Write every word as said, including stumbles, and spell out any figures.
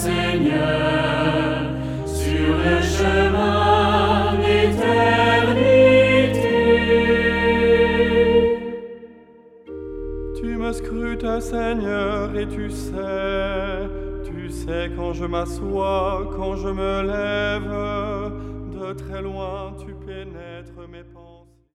Seigneur, sur le chemin d'éternité. Tu me scrutes, Seigneur, et tu sais, tu sais quand je m'assois, quand je me lève, de très loin tu pénètres mes pensées.